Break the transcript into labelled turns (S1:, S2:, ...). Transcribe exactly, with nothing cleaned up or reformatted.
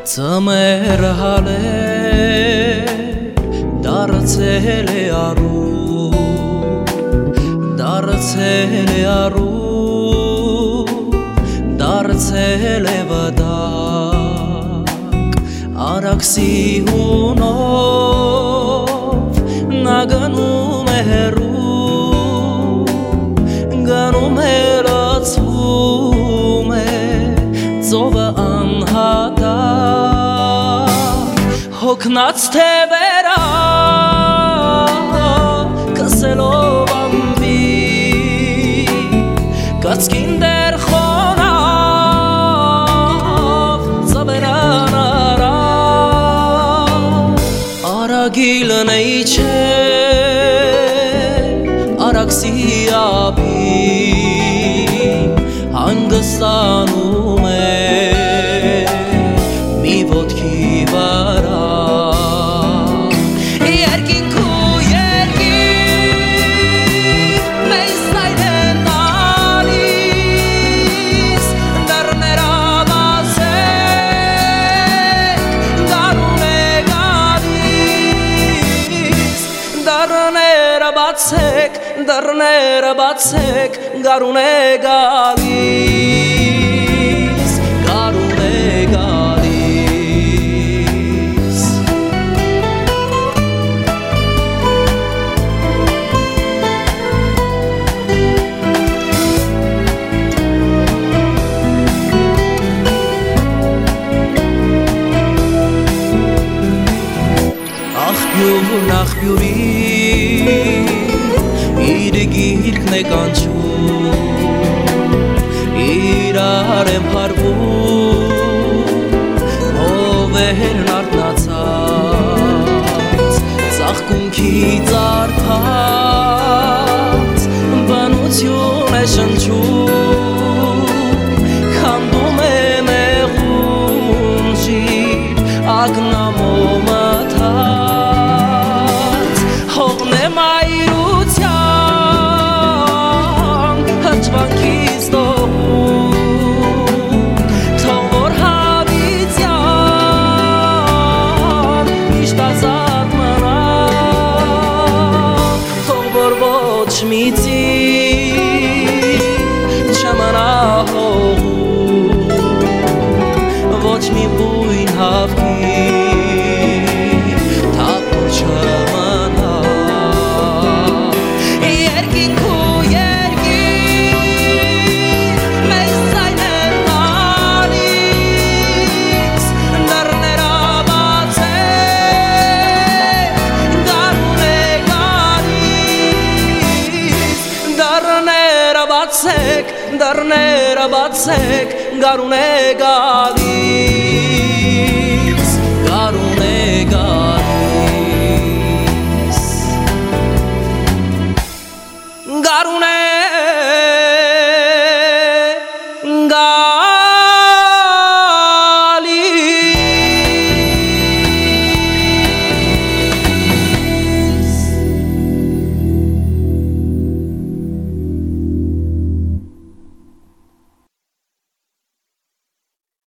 S1: Ծմեր հալեր դարձել է առու դարձել է առու դարձել է վտակ արաքսի հունով նա գնում է հեռու գնում է լացվում է ծովը անհատակ հոգնած թևերա կսելով ամբի կացքին դեր խոնավ ծավերան արա արագիլն է իչե արաքսի աբի հանգստանում է մի ոտքի վրա երկինքու երկիր մեզ այն են տալիս դռները բացեք գարուն է գալիս դռները բացեք դռները բացեք գարուն է գալիս գարուն է գալիս աղբյուրն աղբյուրի իր գիրկն է կանչում իրար եմ հարվում հովերն արթնացած ծաղկունքից արդած բանություն է շնչում քանդում է մեղուն շիր ագնամո մթած հողն է մայրության հջվանքից դողում թող որ հավիցյան միշտ ազատ մնա թող որ ոչ մի ծիր չմնա հողում ոչ մի բույն հավքի թափոր չմնա երկինքու երկիր մեզ այն են տալիս դռները բացեք գարուն է գալիս դռները բացեք դռները բացեք գարուն է գալիս